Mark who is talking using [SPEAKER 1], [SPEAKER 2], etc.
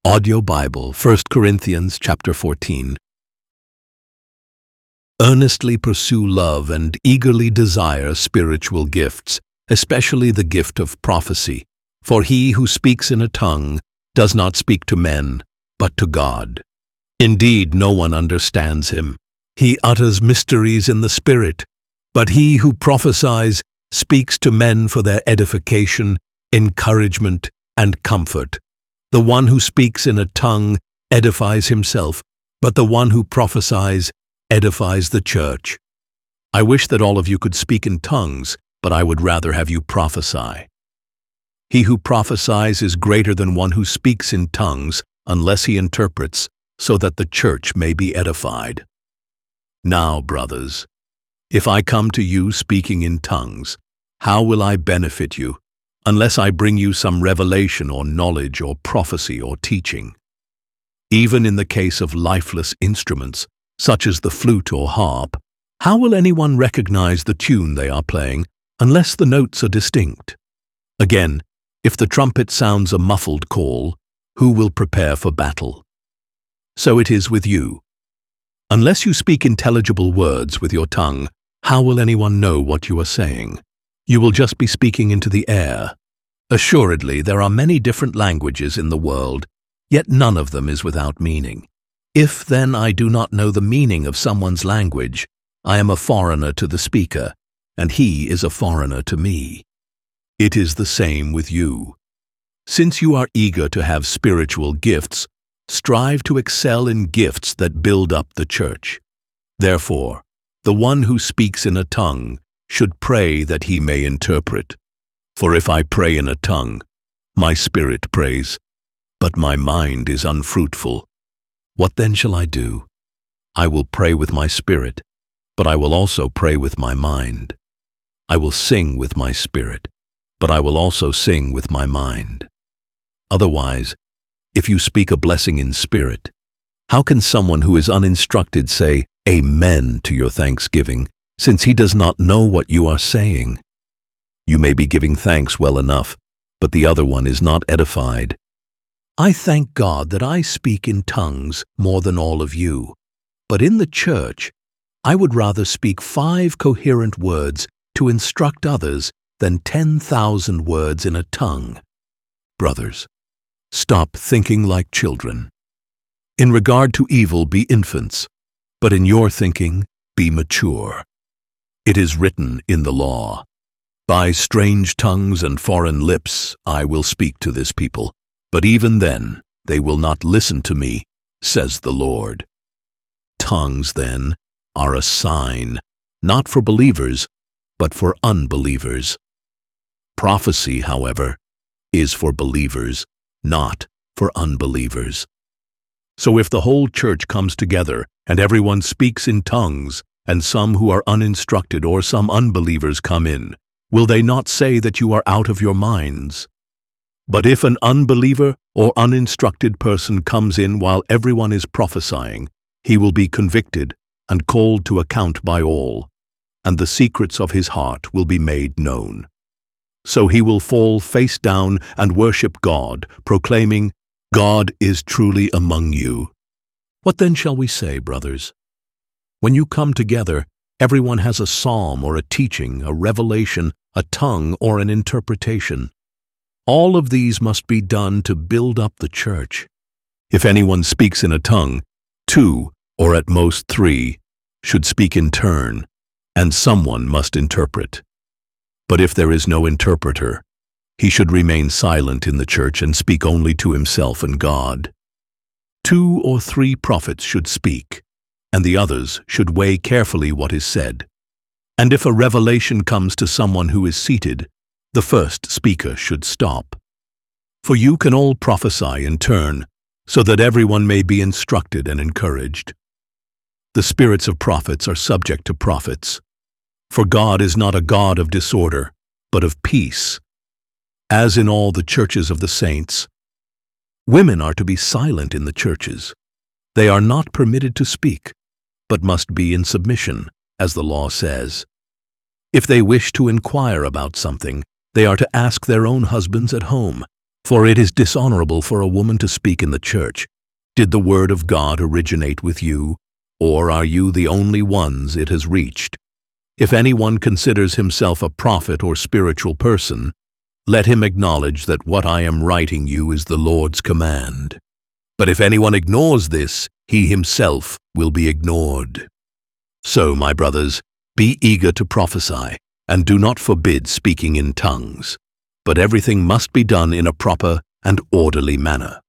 [SPEAKER 1] Audio Bible, 1 Corinthians chapter 14. Earnestly pursue love and eagerly desire spiritual gifts, especially the gift of prophecy. For he who speaks in a tongue does not speak to men, but to God. Indeed, no one understands him. He utters mysteries in the Spirit, but he who prophesies speaks to men for their edification, encouragement, and comfort. The one who speaks in a tongue edifies himself, but the one who prophesies edifies the church. I wish that all of you could speak in tongues, but I would rather have you prophesy. He who prophesies is greater than one who speaks in tongues, unless he interprets, so that the church may be edified. Now, brothers, if I come to you speaking in tongues, how will I benefit you, unless I bring you some revelation or knowledge or prophecy or teaching? Even in the case of lifeless instruments, such as the flute or harp, how will anyone recognize the tune they are playing unless the notes are distinct? Again, if the trumpet sounds a muffled call, who will prepare for battle? So it is with you. Unless you speak intelligible words with your tongue, how will anyone know what you are saying? You will just be speaking into the air. Assuredly, there are many different languages in the world, yet none of them is without meaning. If, then, I do not know the meaning of someone's language, I am a foreigner to the speaker, and he is a foreigner to me. It is the same with you. Since you are eager to have spiritual gifts, strive to excel in gifts that build up the church. Therefore, the one who speaks in a tongue should pray that he may interpret. For if I pray in a tongue, my spirit prays, but my mind is unfruitful. What then shall I do? I will pray with my spirit, but I will also pray with my mind. I will sing with my spirit, but I will also sing with my mind. Otherwise, if you speak a blessing in spirit, how can someone who is uninstructed say, Amen to your thanksgiving, since he does not know what you are saying? You may be giving thanks well enough, but the other one is not edified. I thank God that I speak in tongues more than all of you, but in the church, I would rather speak 5 coherent words to instruct others than 10,000 words in a tongue. Brothers, stop thinking like children. In regard to evil, be infants, but in your thinking, be mature. It is written in the law, By strange tongues and foreign lips I will speak to this people, but even then they will not listen to me, says the Lord. Tongues, then, are a sign, not for believers, but for unbelievers. Prophecy, however, is for believers, not for unbelievers. So if the whole church comes together and everyone speaks in tongues, and some who are uninstructed or some unbelievers come in, will they not say that you are out of your minds? But if an unbeliever or uninstructed person comes in while everyone is prophesying, he will be convicted and called to account by all, and the secrets of his heart will be made known. So he will fall face down and worship God, proclaiming, God is truly among you. What then shall we say, brothers? When you come together, everyone has a psalm or a teaching, a revelation, a tongue, or an interpretation. All of these must be done to build up the church. If anyone speaks in a tongue, 2, or at most 3, should speak in turn, and someone must interpret. But if there is no interpreter, he should remain silent in the church and speak only to himself and God. 2 or 3 prophets should speak, and the others should weigh carefully what is said. And if a revelation comes to someone who is seated, the first speaker should stop. For you can all prophesy in turn, so that everyone may be instructed and encouraged. The spirits of prophets are subject to prophets. For God is not a God of disorder, but of peace. As in all the churches of the saints, women are to be silent in the churches. They are not permitted to speak, but must be in submission, as the law says. If they wish to inquire about something, they are to ask their own husbands at home, For it is dishonorable for a woman to speak in the church. Did the word of God originate with you, or are you the only ones it has reached? If anyone considers himself a prophet or spiritual person, let him acknowledge that what I am writing you is the Lord's command. But if anyone ignores this, he himself will be ignored. So, my brothers, be eager to prophesy, and do not forbid speaking in tongues. But everything must be done in a proper and orderly manner.